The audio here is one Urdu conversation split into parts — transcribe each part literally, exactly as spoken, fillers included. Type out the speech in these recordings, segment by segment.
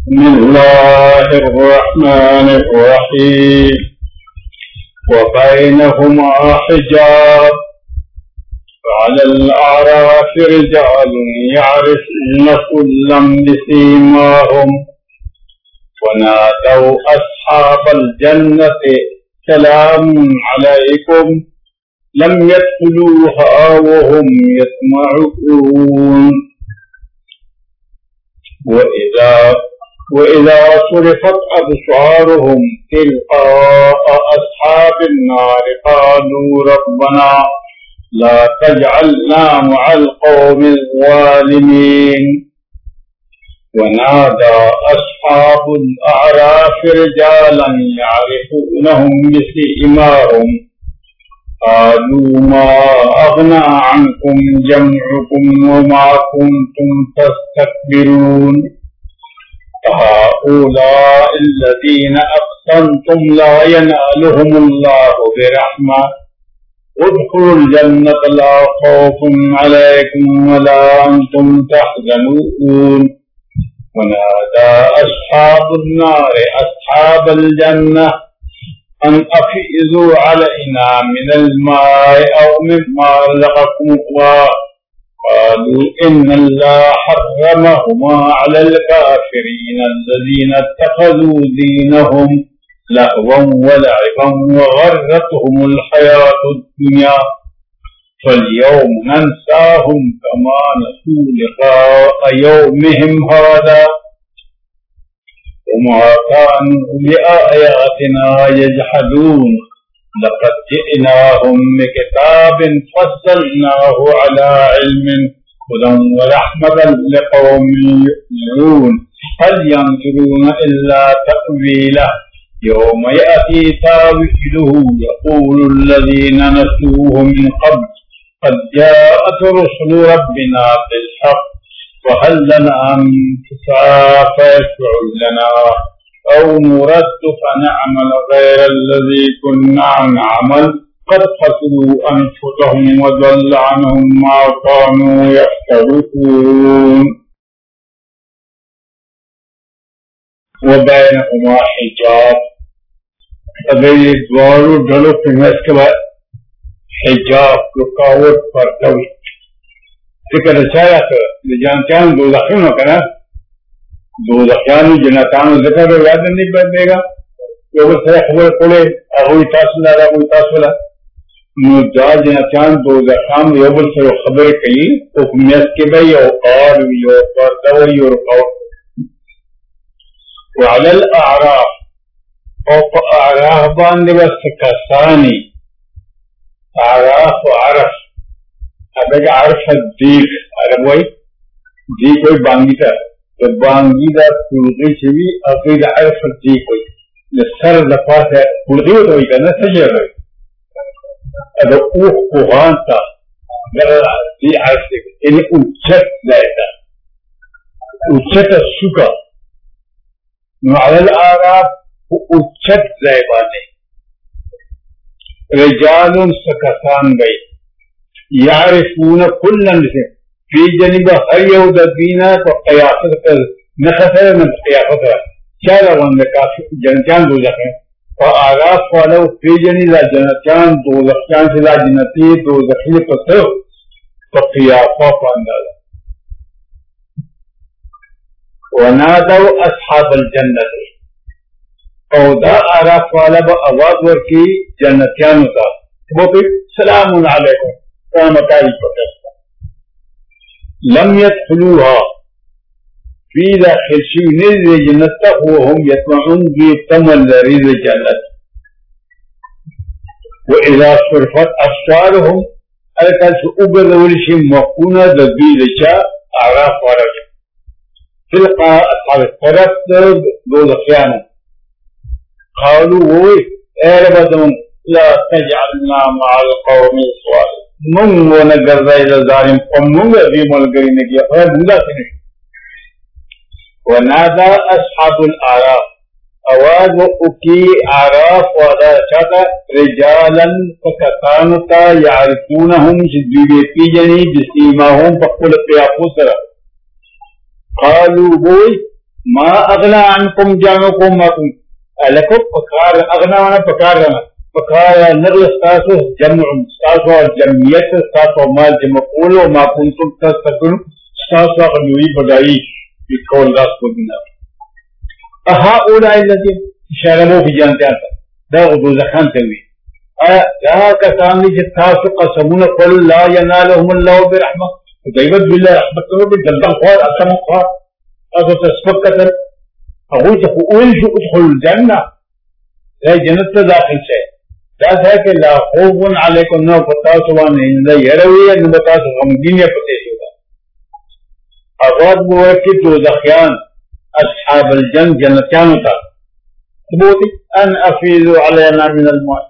बिस्मिल्लाहिर रहमानिर रहीम व बैनहुमा हिजाब अलल अराफि रिजालुन यअरिफून कुल्लन बिसीमाहुम व नादौ अस्हाबल जन्नति सलामुन अलैकुम लम यदखुलूहा व हुम यत्मऊन व इज़ा وإذا صرفت أبصارهم تلقاء أصحاب النار قالوا ربنا لا تجعلنا مع القوم الظالمين ونادى أصحاب الأعراف رجالا يعرفونهم بسيماهم قالوا ما أغنى عنكم جمعكم وما كنتم تستكبرون هؤلاء الذين أقسمتم لا ينالهم الله برحمة ادخلوا الجنة لا خوف عليكم ولا أنتم تحزنون ونادى أصحاب النار أصحاب الجنة أن أفيضوا علينا من الماء أو مما رزقكم الله قالوا إن الله حرمهما على الكافرين الذين اتخذوا دينهم لهوا ولعبا وغرتهم الحياة الدنيا فاليوم ننساهم كما نسوا لقاء يومهم هذا وما كانوا بآياتنا يجحدون لقد جئناهم بكتاب فصلناه على علم هدى ورحمة لقوم يؤمنون هل ينظرون إلا تأويله يوم يأتي تاويله يقول الذين نسوه من قبل قد جاءت رسل ربنا بالحق فهل لنا من شفعاء فيشفع لنا أو نرد فنعمل غير الذي كنا نعمل قد خسروا أنفسهم وضل عنهم ما كانوا يفترون وبينهما حجاب अगर ये द्वारों ढलो फिर के बाद हिजाब रुकावट पर्दा फिक्र रचाया तो जानते हैं दो लक्षण होगा ना दो लक्षण जनातान जिक्र याद नहीं बदलेगा तो वो सारे खबर पड़े अगुई तासला अगुई तासला मुद्दा जनातान दो लक्षण ये बोल सारे खबर कही तो मियाँ के भाई और यो पर्दा वो यो रुकावट वालल आराफ और आराफ बांधे बस कसानी आराफ आरफ अब एक आरफ दीख अरब वही दीख कोई बांगीता तो बांगीदा कुल्गी चीवी अकीद आरफ दीख कोई ये सर दफा से कुल्गी तो ही करना सही है अब ऊख कुहान था मेरा दी आरफ दीख इन्हें उच्चत जाएगा उच्चत सुका वालल आराफ उच्चत ज़ैबाने रिजालुन सकसान गई यारिफून कुल्लन से फी जनिब हर यहूदीना तो क़यासत कर नखसर न क़यासत क्या रवन काफी जनचान दो लखें और आगाफ वाला फी जनिब जनचान दो लख्यान से ला जन्नती दो लखले पत्थर तो क़यासा पांडाला वनादौ अस्हाबल जन्नत और दा आराफ वाला ब आवाज वर्की जन्नतियान का वो भी सलाम अलैकुम रहमतुल्लाहि पकड़ता लम यदखुलूहा फी दाखिल शी निज जन्नत वो हम यतमऊन भी तमल रिज जन्नत वो इज़ा सुरफत अब्सारुहुम अलकल उबद वलशी मकुना दबी लचा आराफ वाला फिलका अस्हाब तरफ दो लखयान قالوا وي اربدهم لا تجعلنا مع القوم الظالمين من ونقر ذا الظالم قمون في ملقرين كي أخذ بودا سنه ونادى أصحاب الأعراف أواز وأكي أعراف وذا شاتا رجالا فكتانتا يعرفونهم شدوبي بيجني بسيماهم فقل قيافو سرا قالوا وي माँ अगला अनकुम जानो को माकुम अलको पकार अगना वाला पकार रहा पकार नगल स्तासो जम स्तासो जमियत स्तासो माल जमकुलो माकुम तुम तस्कुन स्तासो अगनुई बदाई इकोल दास को दिना अहा उड़ा इल्लती शरमो भी जानते हैं दा उदो जखान तवी आ ला का सामने जितासो कसमुन कुल ला यनालहुम अल्लाह बिरहमह दैवत बिल्लाह रहमत को भी दल्दा ख्वार असम ख्वार अब तस्फकतन अहू जखूल जो उदखुल जन्ना है जन्नत से दाखिल से दास है कि ला खौफुन अलैकुम न फतासवान इंदा यरवी न बतास गमगीन पते होगा अगवाद वो है कि दो दखियान अस्हाब अल-जन्न जन्नतियान होता बोती अन अफीजु अलैना मिन अल-मा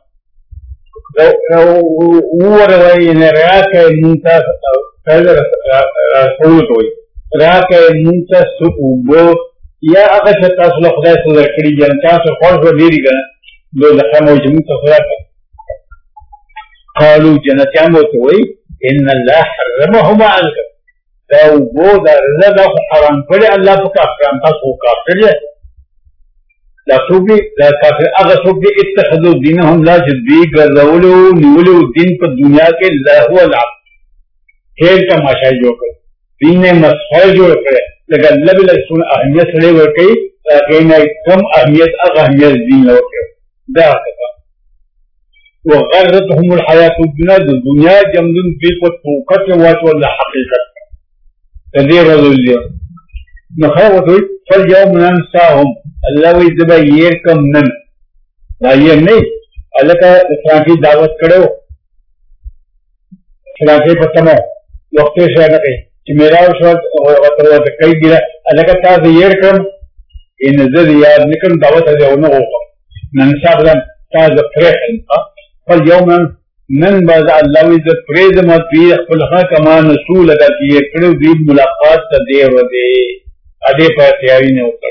वो रवाई ने रहा के मुंता पहले रसूल कोई रहा के मुंता सुबो या अगर शता सुलह खुदा सुलह करी जनता से खौफ को देरी करना दो लखा मौजूद तो खुदा का खालू जनता में तो वही इन अल्लाह हर्रमहुमा अलका तो वो दर्जा को हराम करे अल्लाह को काफिरान था को काफिर है लासुबी ला काफिर अगर सुबी इत्तखदु दीनहुम ला जद्दी गज़वलु निवलु दिन पर दुनिया के लहु अलाब खेल का माशा जो कर दीन में मसफर जो करे लगा लब लसुन अहमियत ले वके कहीं कम अहमियत अग अहमियत दीन लगे दा का वो गरतहुम अलहयात दुनिया दुनिया जमदुन बिल्कुल तोकत वात वला हकीकत तदीर रजुलिया नखवत फल यौम नंसाहुम अल्लाह व जब ये कम नन ये नहीं अल्लाह का इस्लाम की दावत करो इस्लाम के पतमो वक्त से ना कहीं कि मेरा उस वक्त कई गिरा अलग ताज़ कम इन नजर याद निकल दावत है जो न होगा नंसाबन ताज़ फ्रेश है पर यौम नन बाज़ अल्लाह इज़्ज़त फ्रेज मत भी खुलहा कमान रसूल अदा किए कड़े भी मुलाकात का देर व दे अदे पर तैयारी ने होकर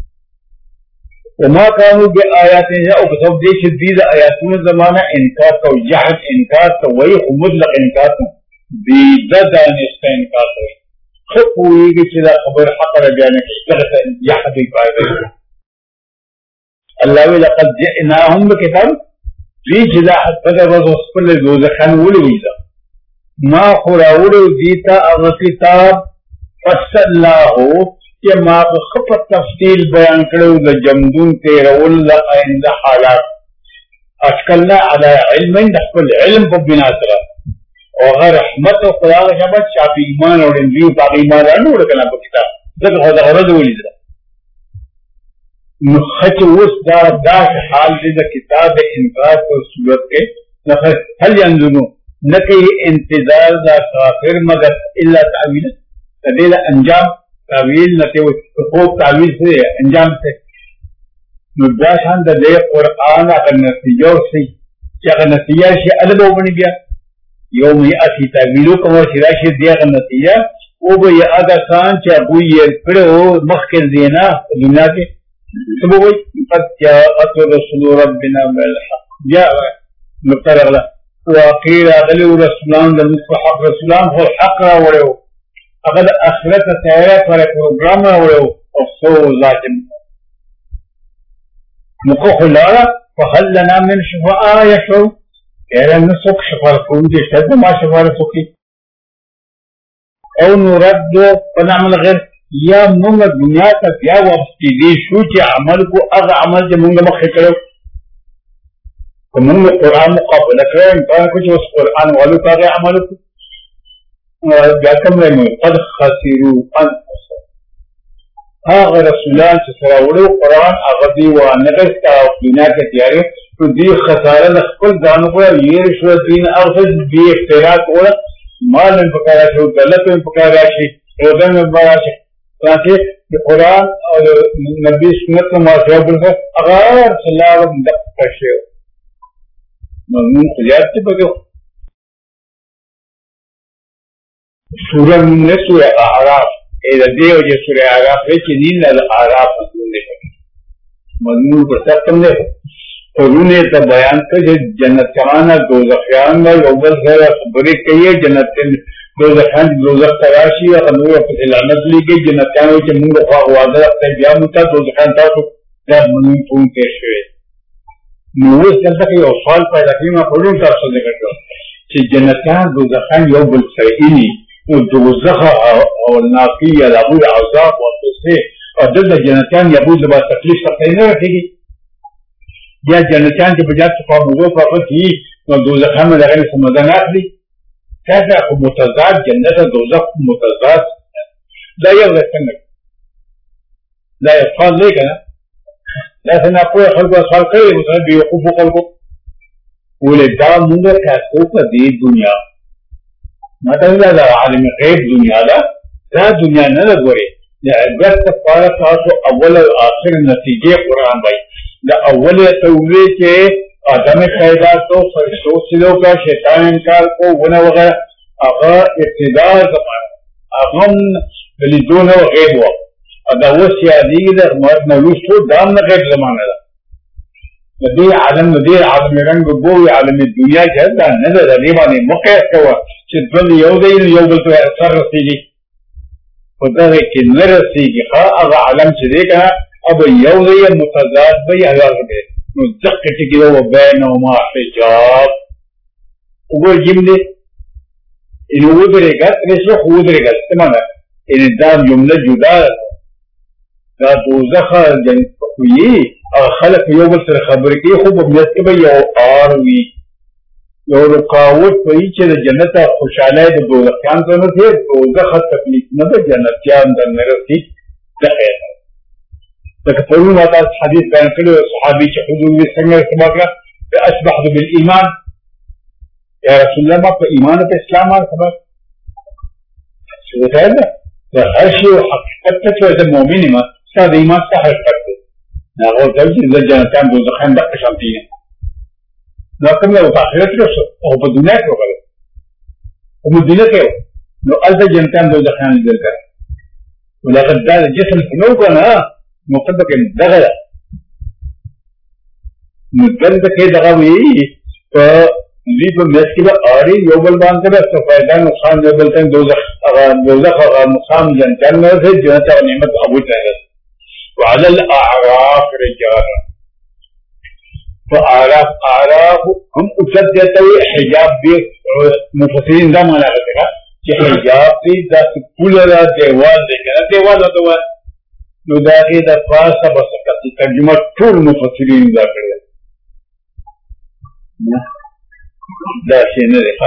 वमा कानू बे आयात हैं और सब देश दीद आयातों जमाना इनकार तो यह इनकार तो वही मुतलक इनकार तो बेददान इसका इनकार है खुद हुई कि चिदा खबर हक रजाने की तरह यह भी पाए अल्लाह व लक़द जिनाहुम बिकिताब जी चिदा बदर वज़ उसपल दो जखान वली हुईदा मा खुराउल जीता अव किताब फसल्लाहु कि मा खपत तफसील बयान करो द जमदून तेरउल इन द हालात अशकलना अला इल्म नखल इल्म को बिना तरह और रहमत और खुदा का शब्द चापी ईमान और इंद्रियों का ईमान रहने वाला कला बकता जब खुदा हरद वली दा नखच उस दा दा हाल द किताब इनकार को सूरत के नखल हल यंजुनु न कि इंतजार दा काफिर मगर इल्ला तावील तदेला अंजाम तावील न के वो तावील से अंजाम से मुद्दाशान द ले कुरान का नतीजा से क्या नतीजा से अलग हो बन गया योम ही असी तावीलों का वो शिराशी दिया का नतीजा वो वो ये आधा कान चाहे वो ये फिर वो मख्किल देना दुनिया के तो वो पद क्या अतो रसूल रब्बिना बिल हक या मुक्तर अगला वो आखिर अगले रसूलान द मुस्तहक रसूलान हो हक रा वड़े हो अगर आखिरत तैयार पर प्रोग्राम रा वड़े हो और सो जातिम मुको खुलारा फहल लना मिन शुफा यशो era nusuk shafarakum jishad ma shafaratuki او نرد فنعمل غير या मुंग दुनिया का क्या वापसी दी शू के अमल को अग अमल के मुंग मखे करो तो मुंग कुरान मुकाबला करें इनका कुछ उस कुरान वालों का गया अमल को जाकम में कद खसीरू अन अगर रसूलान से सरावड़ो कुरान अगदी व नगस का दुनिया के तैयारी तो दी खसारा नखल दानों को ये रिश्वत दीन अवसर दी इख्तियार को माल में पकाया शो गलत में पकाया शे रोदन में पकाया शे ताकि कुरान और नबी सुन्नत का माशरा बोलकर अगर सलाह दक कशे मजमून खिलाफ से बजो सूरह ने सूरह आराफ ए दे और ये सूरह आराफ है कि नील आराफ मजमून देखो मजमून को सब समझे उन्होंने तब बयान कर जन्नत जमाना दो जखियान में अव्वल खैर खबरें कही है जन्नत دوزخان دوزخ تراشي هغه نور په لعنت لګي جنتیانو چې موږ خو واده ته بیا موږ ته دوزخان تاسو دا موږ ټول کې شوي نو اوس دلته یو سوال پیدا کیږي ما په لور تاسو ذکر کړو چې جنتیان دوزخان یو بل سره یې نو دوزخ او نافیه له عذاب او څه او دلته جنتیان یبو د تکلیف څخه نه راځي یا جنتیان چې بجات په موضوع فقط هي نو دوزخان دغه سمدان اخلي كذا متضاد جنة دوزخ متضاد لا يغلق عنك لا يفعل ليك لا تنقوي خلقه خلقه مثلا بيوقف خلقه ولدا منغا كاسوكا دي الدنيا ما تقول لا عالم غيب دنيا لا لا دنيا نلغوري لعبرت تفارق تاسو اول آخر نتیجه قرآن بائی دا اول تولي کے آدم پیدا تو فرشتوں سلو کا شیطان انکار کو ونا وغیرہ اغا ابتداء زمان اغم بلیدون و غیب و ادا وہ سیادی دا مرد نلوس تو دام نا غیب زمان دا ندی عالم ندی عالم رنگ بوی عالم دنیا جہد دا ندر ریبانی مقیس کوا چید بل یو دی یو بل تو اثر رسی گی خدا کہ نرسی گی خواہ اغا عالم چدے کنا اب یو دی متضاد بی اغا دے نزق تكده وبينهما حجاب وقول جملة إن ودرقت رسوح ودرقت تماما إن الدام جملة جدال لا دوزخ جنفقوية خلق يوبل سر خبرك خوب بمجتبه يو آروي يو رقاوت فإيچه دا جنتا خوشحالي دا دوزخيان سنته دوزخ تقليق ندا جنتيان دا نرسي دا خير لکه پرون ما تاسو حدیث بیان کړو صحابي چې حضور یې څنګه ارتباط کړ اصبحت بالایمان یا رسول الله ما په ایمان او اسلام باندې خبر څه ده دا هر شی حقیقت ته چې مؤمن ما ستاسو ایمان څخه حقیقت دی هغه د جنتان دوزخان د شانتي نو کوم یو آخرت رسو او په دنیا کې وکړه او مدینه کې نو الته جنتان دوزخان دې کړ ولکه دا جسم نو کنه مقدمه کې دغه مدلته کې دغه وی په دې په مسکې به اړي یو بل باندې به فائدہ نقصان یو بل ته دوزخ هغه دوزخ هغه مقام جنت نه ده جنت او نعمت ابو تعالی وعلى الاعراف رجال فاعراف اعراف هم اسدته حجاب دي مفسرین دا معنا کوي چې حجاب دي د کولر دیوال دی کنه دیوال او نو دا غي د فارسه بس کتي ترجمه ټول مفسرین دا کړل دا شي نه ده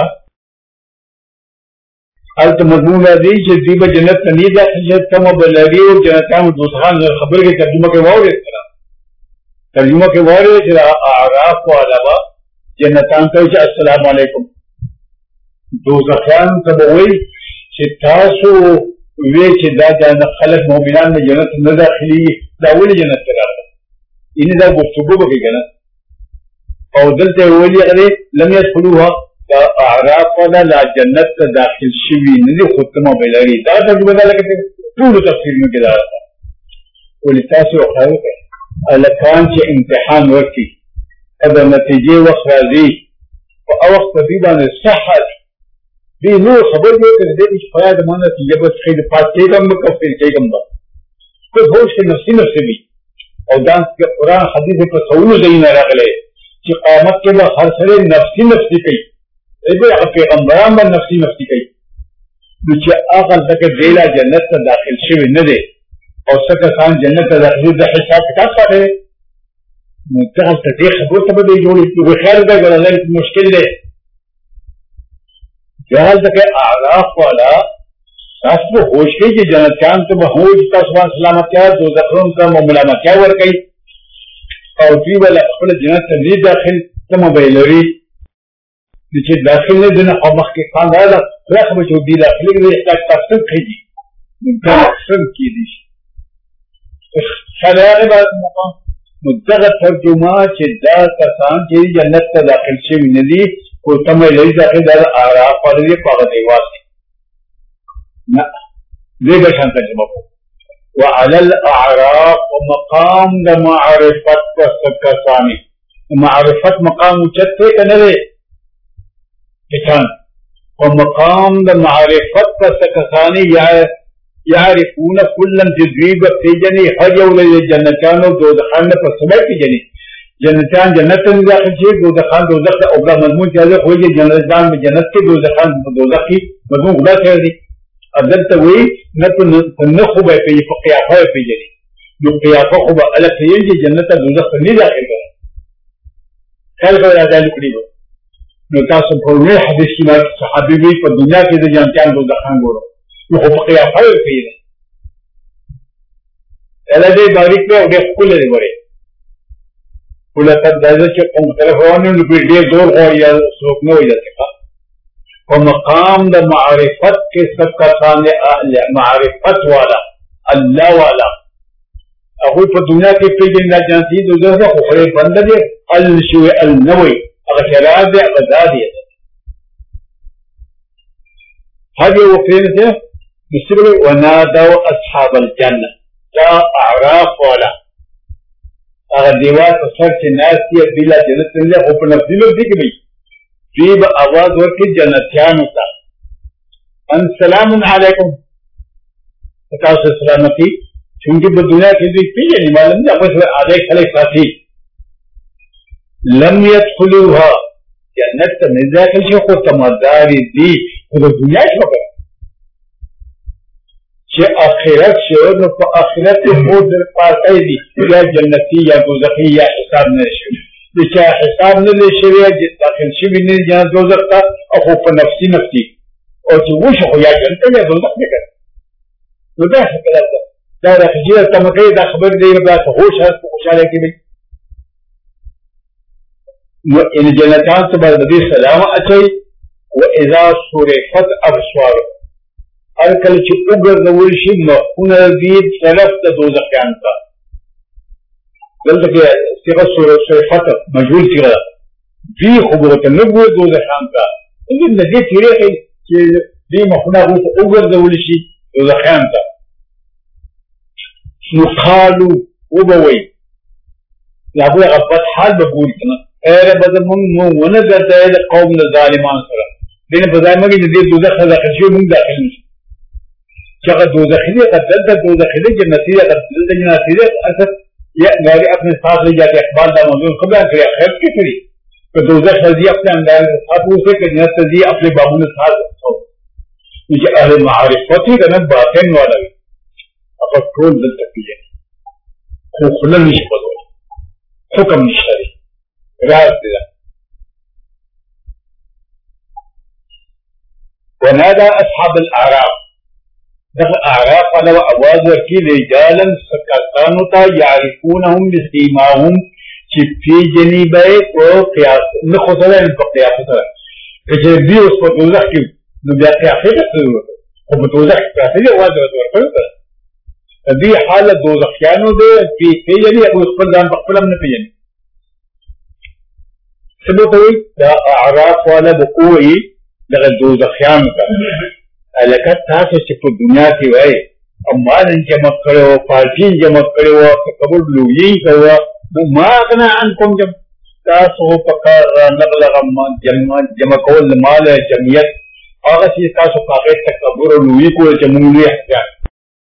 البته مضمون دی چې دی په جنت نه دی چې تم بلری او جنتان دوزخان خبر کې ترجمه کې وره ترجمه کې وره چې اعراف او علاوه جنتان ته چې السلام علیکم دوزخان ته وایي چې تاسو وی چې دا د خلک مؤمنان د جنت نه داخلي دا ولې جنت ته راغله ان دا گفتگو به کنه او دلته ویلي غره لم يدخلوها دا اعراف ولا لا جنت ته داخل شوي نه دي ختمه بلري دا د بدل کې ټول تفسیر نه کېدل ولې تاسو خو الکان چې امتحان ورکي دا نتیجه وخت راځي او وخت دې باندې صحت دي نو خبر دې کړې دې چې فائدہ مونږ ته یو څه د پاتې کوم کفر کېږم با کو هوښ نفسي نفسي وي او دا قرآن حدیث په څولو ځای نه راغلي چې قیامت کې به هر سره نفسي نفسي کوي دې پیغمبران به نفسي نفسي کوي نو چې هغه دغه دیلا جنت ته داخل شوی نه دی او څنګه ځان جنت ته داخل د حساب کتاب سره نو څنګه ته دې خبره ته به جوړې په خیر دا غلط مشکل دی جهل تک اعراف والا تاسو هوش کې چې جنتیان ته به هوش تاسو باندې سلامتیا دوزخون ته ملامتیا ورکړي او دوی ول خپل جنت ته نه داخل ته موبایل لري چې داخل نه دنه او مخ کې خان راځه راخه به جو دی داخل کې احتاج تاسو کوي دا څنګه کېدی خلای بعد مقام مدغه ترجمه چې دا کسان چې جنت ته داخل شي نه دي کو تمه لري داخل در اعراف والے په دیواس نه دې به شان ترجمه کو وعلى الاعراف ومقام د معرفت وسکسانی معرفت مقام چته کنه کسان और मकाम द मारिफत का सकसानी या यारिफून कुल्लन जिद्रीब फीजनी हज उले जन्नतानो दोज़खान पर सबक फीजनी जन्नतान जन्नत में दाखिल छे दोज़खान दोज़ख का ओबला मजमून चाहे हो ये जन्नतान में जन्नत के दोज़खान दोज़ख की मजमून खुदा कर दी अदल तो वही न तो न खुबा पे ये क़ियाफा पे जनी जो क़ियाफा खुबा अलग से ये जन्नत दोज़ख में नहीं दाखिल कर खैर कर आजा लुकड़ी को नता सब फरमाए हदीस की बात सहाबी भी पर दुनिया के जन्नतान दोज़खान बोलो वो हो क़ियाफा पे है अलग बारीक पे उड़े कुल ले बड़े ولقد ذكركم تلفون بيدي دور اور یا سوق نہ ہو جاتے کا اور مقام د معرفت کے سب کا سامنے اہل معرفت والا اللہ والا اخو په دنیا کې پیژن نه جانتی د زړه خو خره بند دي الشو النوي هغه شراب دي ابدادي هذه وفين ده بسبب ونادوا اصحاب الجنه جاء اعراف والا اگر دیوار پر سر سے ناس کیا بلا جنت ملے اوپر نفسی لوگ دکھ گئی جیب آواز ورکی جنتیان ہوتا ان سلام علیکم بتاؤ سے سلامتی چونکہ وہ دنیا کی بھی پیجے نہیں معلوم نہیں اپنے آدھے کھلے ساتھی لم يدخلوها جنت میں داخل شو کو تمداری دی وہ دنیا شو کر کہ آخرت شعور نو پا آخرت خود در پاسی دی یا جنتی یا دوزخی یا حساب نشوی بچہ حساب نلے شوی جس داخل شوی نل جہاں دوزخ تا اخو پا نفسی نفسی اور جو وہ شخو یا جنتا یا دوزخ نکر تو دا حکلت دا دا دا خجیر تمکی دا خبر دی دا خوش ہے تو خوشحالے کی بھی ان جنتان سبا دی سلام اچھائی و اذا صورفت ابسوار هر کله چې وګرځول شي مخونه دې طرف ته دوزخیان ته دلته کې صيغه سوره صفات مجهول صيغه دي خبرته نه وي دوزخیان ته دې د دې طریقې چې دې مخونه وګرځول شي دوزخیان ته نو قالو وبوي لا بو غبط حال بقول کنه اے رب زمون مو ونه ګرځي د قوم ظالمان سره دې په ځای مګي دې دوزخ داخل شي موږ داخل نشو شغل دوزخی قد دلتا دوزخی جنتی قد دلتا جنتی اثر یہ میرے اپنے ساتھ لے جاتے اقبال دا موضوع خبران کریا خیب کی کری کہ دوزخ رضی اپنے اندار ساتھ اسے کہ جنت رضی اپنے بابون ساتھ ہو یہ اہل معارفت ہی کہ باطن والا بھی اپر کھول دلتا کی جائے خو خلل نہیں بدو حکم نشتری راز دیدہ ونادى اصحاب الاعراف دغه اعراف على اواز ورکی رجالا سکاتانو تا یعرفونهم بسیماهم چې فی جنیبه او قیاس نه خدای په قیاس سره چې دی اوس په دوزخ کې نو بیا قیاس کوي او په دوزخ کې هغه اواز ورکړي دی حالت دوزخیانو ده چې پیژني او خپل ځان په خپل نه پیژني څه به دا اعراف والا بقوي دغه دوزخیانو ته لکه تاسو چې په دنیا کې وای اموال جمع کړو پارټي جمع کړو قبول لوی کړو نو ما غنا عنكم جب تاسو په کار نقل غم جمع جمع کول مال جمعیت هغه چې تاسو په هغه تکبر لوی کول چې موږ یې احتیاط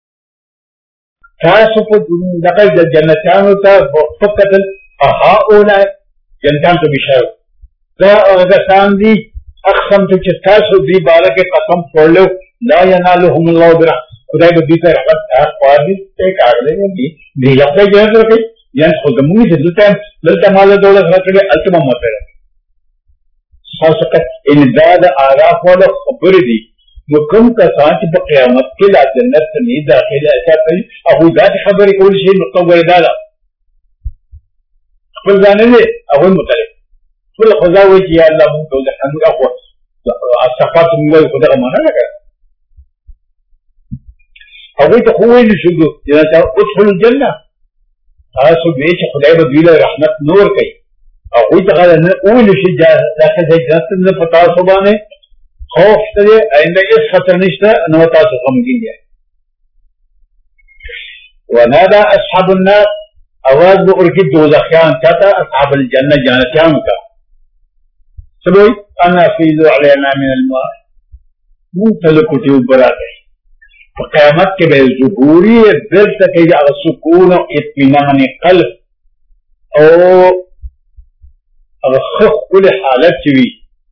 تاسو په دغه د جنتانو ته فقط اها اولای جنتان ته بشاو دا هغه سان دي اقسم تو چې تاسو دې باره کې قسم کړلو لا ينالهم الله برا خدای به دې ته رحمت تاسو پاره دې کارلې دي دې لپاره جهاد وکړي یان خو د موږ چې دلته دلته مال دولت راکړي التمام مته تاسو ته ان داد اعراف ولا خبر دي نو کوم کسان چې په قیامت کې د جنت نه داخله اچي او دا خبرې کول شي نو قوي دا خپل ځان نه او مختلف كل خزاوج يا الله مو ده حنو اخو الصفات من خدا ما انا او ته خو ویل شو دا ادخل الجنه تاسو به چې خدای به دوی له رحمت نور کوي او ته غل نه ویل شي داخل ځای جنت نه پتا سو باندې خوف ته آینده هیڅ خطر نشته نو تاسو غمګین دي ونادى اصحاب النار اواز ورکی دوزخیان چاته اصحاب الجنه جنتیان کا سبوی انا فیض علینا من الماء मुंतलकुटी बराते क़यामत के बेल ज़ुहूरी दिल तक या सुकून और इत्मीनान क़ल्ब और कुल हालत चवी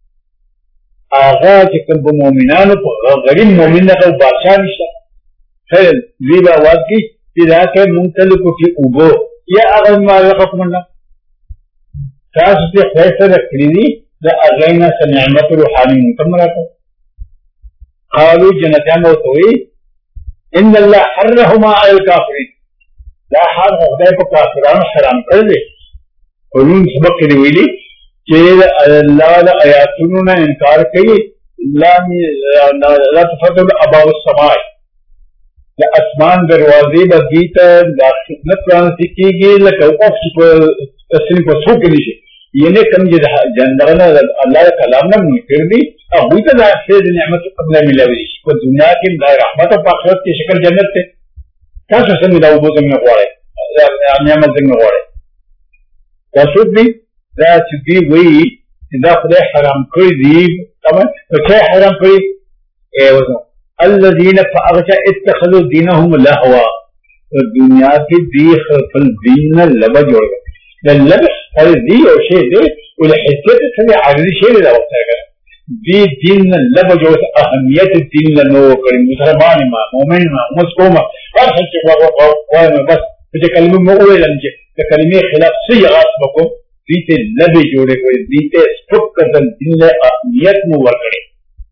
आगा चिकन मोमिनान गरीब मोमिन का बादशाह निशा फिर जीब आवाज की तिरा के मुंतलकुटी उबो या आगा माला का कमंडा तास से फैसला रखली दा अगैना से नियमत रूहानी मुकम्मल था कालू जनतियां होई इन अल्लाह हर्रहुमा अल काफिरीन ला हाल खुदा को काफिरान हराम कर दे उन सबक के लिए कि अल्लाह आयातुन ने इनकार कई ला ला तफदल अबाउ समाई ला आसमान दरवाजे बगीता दाखिलत प्राण सीखीगी लका ऑफ तस्लीम को सो के नीचे ये ने कम जनरल अल्लाह कलाम ना फिर भी अभी तो से नियमत अपना मिला हुई को दुनिया की रहमत और आखिरत की शक्ल जन्नत थे क्या सोचते मिला वो जंग में पड़े नियमत जंग में पड़े क्या सोच भी ذات दी वही इदा खुदा हराम कोई दी तब तो क्या हराम कोई ए वो الذين فأغشى اتخذوا دينهم لهوا الدنيا की दी खल दीन लबज जोड़ गए लबज हर दी और शे दे उल हिस्से से आगे शे दे वक्त है दी दीन लबज जोड़ अहमियत दीन नो कर मुसलमान मा मोमिन मा मुस्लिम मा हर सच्चे को को बस मुझे कलमे में ओए लंजे तो कलमे खिलाफ से यगास बको दीते लबे जोड़े कोई दीते स्टॉप कर दिन अहमियत में वर्कड़े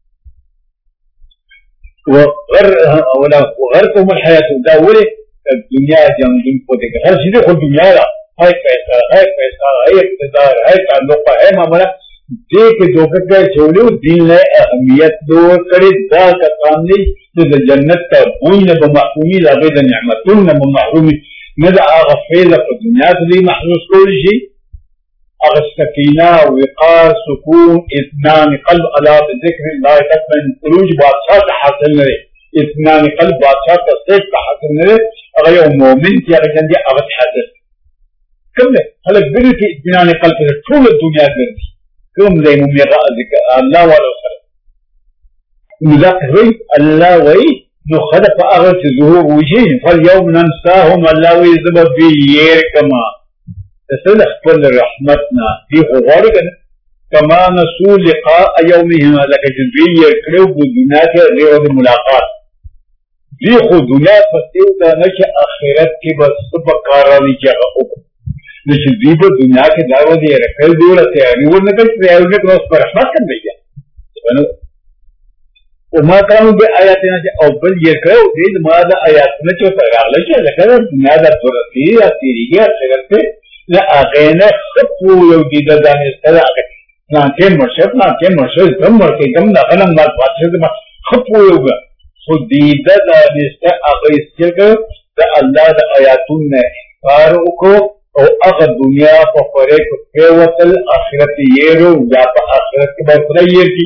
वो घर वला घर तो मल हयात दावले दुनिया जम दिन को देख हर चीज को दुनिया ला है पैसा है पैसा है इक़्तिदार है ताल्लुक है मामला देख जो के छोड़ो दिन ने अहमियत दो करे दा का काम नहीं तो जन्नत का बुई न बमहरूमी लागे द नियमतुन न बमहरूमी नदा अगफेल को दुनिया से महसूस कोई शيء अगर सकीना विकार सुकून इत्मीनान क़ल्ब अला बिज़िक्र अल्लाह तकमिन खुरूज बादशाह का हासिल रहे इत्मीनान क़ल्ब बादशाह का सेफ का हासिल रहे अगर ये मोमिन की अगर जंदे अवध हासिल कम ले हले बिल की इत्मीनान क़ल्ब से ठूल दुनिया में कम ले मुमिरा अल्लाह वाला सर मुज़ाकरी अल्लाह वही जो खलक़ अगर ज़ुहूर वजी फल-यौम नंसाहुम अल्लाह वही ज़ब भी ये कमा तसल अखबल रहमतना दी गौरी करना कमा नसू लिक़ा यौमिहिम लका जज़िया करो दुनिया के रेव मुलाकात दी खुद दुनिया फस्ती का नश आखिरत की बस सबकारा नहीं क्या हो नश दी पर दुनिया के दावा दे रखल दूर से रिवर ने कर रिवर ने क्रॉस पर रहमत कर दिया बनो उमा कानू बे आयात ने अव्वल ये करो दे मादा आयात में जो तगाल है लगा दुनिया दा तुरती या तेरी के आखिरत पे لا أغنى خطو يوجد ذا نستلقى نانتين مرشد نانتين مرشد كم مركي كم نخنا ما تباشر ما خطو يوجد خديدة ذا نستلقى يستلقى ذا الله ذا آياتنا فاروكو أو أغى الدنيا ففريق قوة الآخرة يرو جاب آخرة كبيرة يركي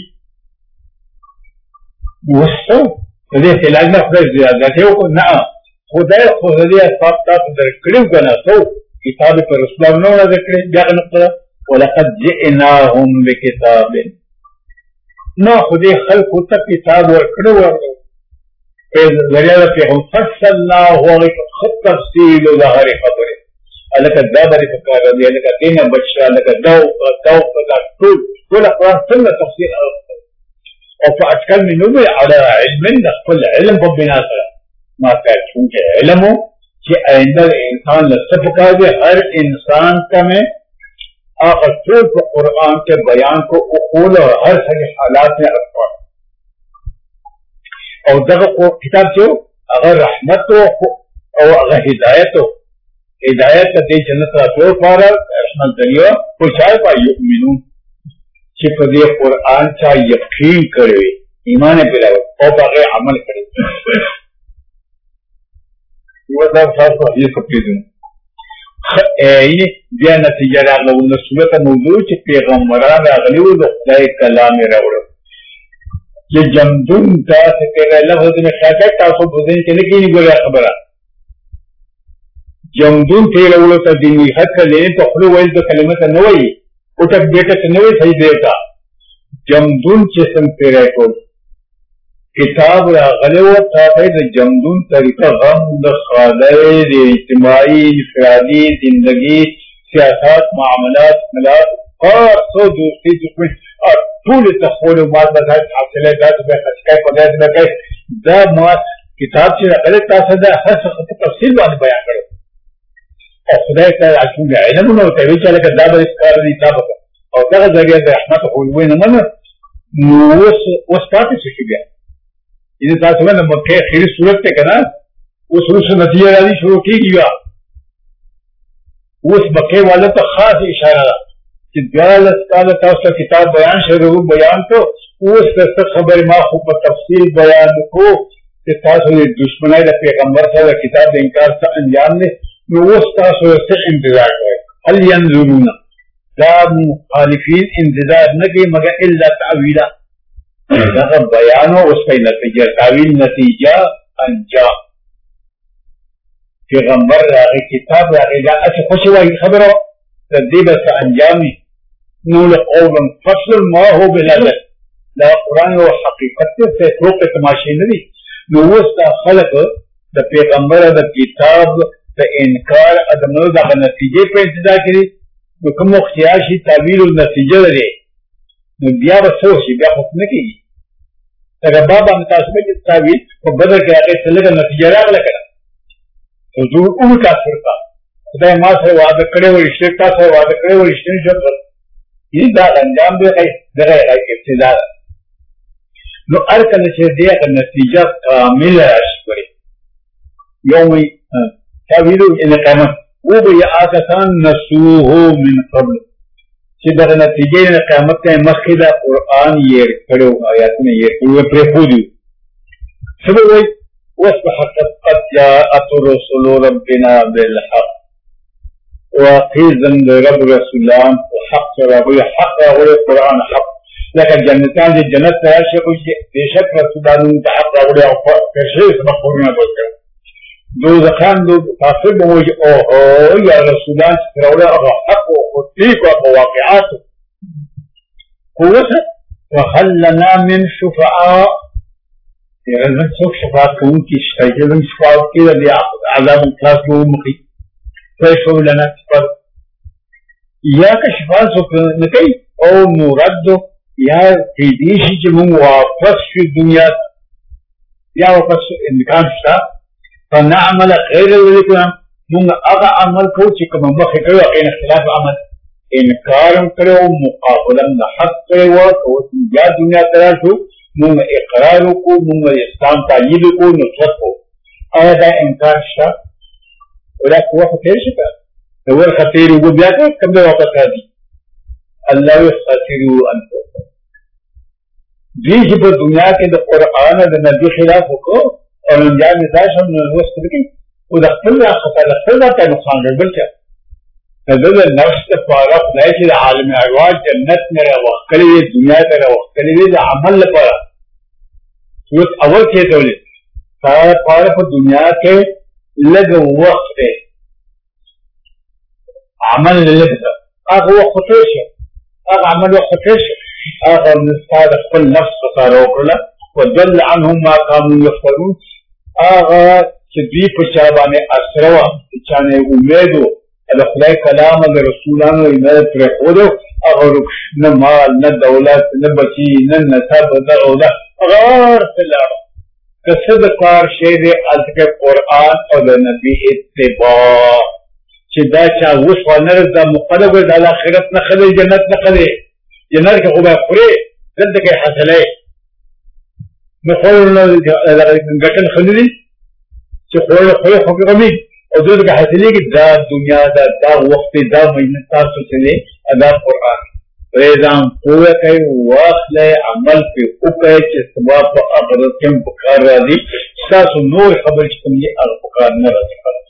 وصو هذه سلاجنا خدا زيادة هو نعم خدا خدا أسباب تقدر كلهم كنا سو किताब पर रसूल ने ذکر जागन पर ولقد جئناهم بكتاب نو خدي خلق تک किताब ور کړو په ذریعہ په هم فصلنا هو خط تفصيل ظاهر خبره الک دابر فقار دي الک دین بشرا الک دو دو ټول ټول قرآن څنګه تفصيل او فاجكل منه على علم خپل علم په بنا سره ما کوي علمو कि आइंदा इंसान लसफ का भी हर इंसान का में आखिर कुरान के बयान को उकूल और हर सारे हालात में रखा और जब को किताब जो अगर रहमत हो और अगर हिदायत हो हिदायत का दे जन्नत का दो पारा रहमत दरिया खुशाल पा युमिनून कि पदे कुरान चा यकीन करे ईमान पे और बाकी अमल करे वह साथ को ये सब चीजें ये दिया नतीजा लागला उन सूरत मौजूद कि पैगंबरान अगली वो खुदाई कलाम रावड़ ये जमदुन दा से तेरा लफ्ज में खाता तासो बुझने के लिए नहीं बोला खबर जमदुन तेरा वो तो दिन हद का लेने तो खुले वही तो कलमत नवई उठक बेटे से नवई सही देवता जमदुन जिस्म तेरा को کتاب راغلی و تاقی د جمدون طریقه غم د خالی د اجتماعی انفرادی زندگی سیاست معاملات ملات هر څو دوستی دښمني ټول تخول مال بذات حاصله ذات به خشکای په ذات به کوي دا ما کتاب چې راغلی تاسو دا هر څه په تفصیل باندې بیان کړو او خدای ته عشان علم نو ته وی چې لکه دا به کار دي تاسو او دا ځای د رحمت خو وي نه منه نو اوس اوس تاسو څه بیا دې تاسو نه مکه خیر صورت ته کنه اوس اوس نتیجه راځي شروع کیږي اوس مکه والا ته خاص اشاره ده چې دیالس کاله تاسو کتاب بیان شروع بیان ته اوس څه خبر ما خو په تفصیل بیان کو چې تاسو د دشمنای د پیغمبر سره کتاب د انکار څخه انجام نه نو اوس تاسو څه انتظار کوئ هل ينظرون دا مخالفین انتظار نه کوي مگر الا تعویلا دا بیان او اس په نتیجه تعویل نتیجه انجام پیغمبر راغی کتاب راغی دا اڅه خوشي وایي خبره د دې بس انجام نو له قوم فصل ما هو بلادت دا قران او حقیقت ته څوک تماشې نه دي نو اوس دا خلق د پیغمبر د کتاب د انکار ادمو د نتیجې په انتظار کوي نو کوم اختیاري تعبیر او نتیجه لري نو بیا به څه شي بیا خو نه کیږي دا بابا متاسبه چې تعبیر په بدل کې هغه څه لږه نتیجه راغله کړه حضور او کافر کا خدای ما سره وعده کړی و رښتیا تاسو وعده کړی و رښتیا شو یی دا انجام دی دغه ابتدا نو ارکل چې دغه نتیجه کامل راشي یومي تعبیر ان قیامت او به آکسان نسوه من قبل چې دغه نتیجه قیامت ته مخکې د قران یې کړو آیاتونه یې کړو پرې پودي څه وایي واصبحت قد جاءت رسل ربنا بالحق وقيزا لرب رسولان وحق رب حق قرآن حق لكن جنتان دي جنت تاشي بشك رسولان حق رب كشيء مخبرنا بذكر دوزخان دو تاثر بموجه اوه يا رسولان ترولا حق وخطيك وواقعات قوة وهل لنا من شفعاء يعني سوف شفاعت كون کی شایده من شفاعت کی دی عذاب اخلاص کو مخی فیشو لنا شفاعت یا که شفاعت سوک نکی او مرد یا تیدیشی چه من واپس شو دنیا یا واپس امکان شتا فنعمل غیر ذلك من اغا عمل کو چه کم مخی کرو اقین اختلاف عمل انکارم کرو مقابلا حق کرو یا دنیا ترا شو مونږ اقرار وکړو مونږ اسلام تایید وکړو نصرت وکړو آیا دا انکار شته ولا قوه خطر شته دا ور خطر وګ بیا کوم دا وخت راځي الله یخسرو انفسهم دې چې په دنیا کې د قران د نبی خلاف وکړو او انجام یې ځاشم نو وسته کې او د خپل خطر خپل ته نقصان وربل چې دا د نفس لپاره خدای چې عالم ارواح جنت نه راوخلې دنیا ته راوخلې د عمل لپاره اوس اول کې ته ولې ساره پاره په دنیا کې لږ وخت دی عمل لږ ده هغه وخت شي هغه عمل وخت شي هغه مستعد خپل نفس سره وکړه وجل عنهم ما كانوا يفترون هغه چې دوی په چا باندې اسره چې نه امیدو د خدای کلام د رسولانو ایمان پر خورو هغه نه مال نه دولت نه بچی نه نسب نه اوله غار فلا کسب کار شی د الکه قران او د نبی اتباع چې دا چا وسونه د مقلب د اخرت نه خلې جنت نه خلې جنت کې خو به خوري دلته کې حاصله نو خو نه غټن خلې چې خو خو خو غمي او دغه حاصلې کې دا دنیا دا دا وخت دا مهنت تاسو ته ادا قرآن ریزام قوه کوي واخله عمل په وکړي چې ثواب په اخرت کې په کار راځي تاسو نور خبر چې کوم یې هغه په کار نه راځي